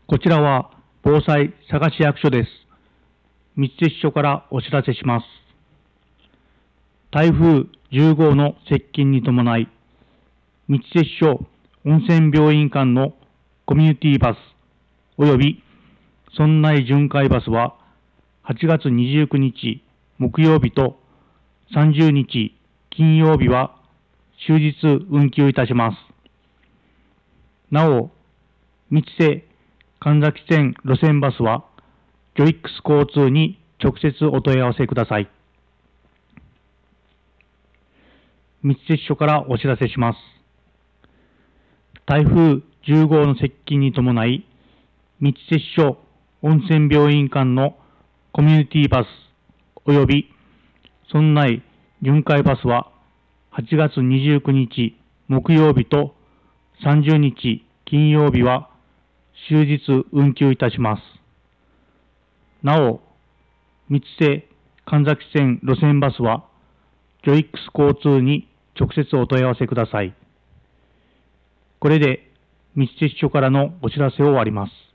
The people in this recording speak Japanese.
こちらは防災佐賀市役所です。三津市署からお知らせします。台風10号の接近に伴い、三津市署温泉病院間のコミュニティバス及び村内巡回バスは8月29日木曜日と30日金曜日は終日運休いたします。なお、三津瀬神崎線路線バスは、ジョイックス交通に直接お問い合わせください。三津市署からお知らせします。台風10号の接近に伴い、三津市署温泉病院間のコミュニティバス及び村内巡回バスは、8月29日木曜日と30日金曜日は終日運休いたします。なお、三津瀬神崎線路線バスは、ジョイックス交通に直接お問い合わせください。これで三津市署からのお知らせを終わります。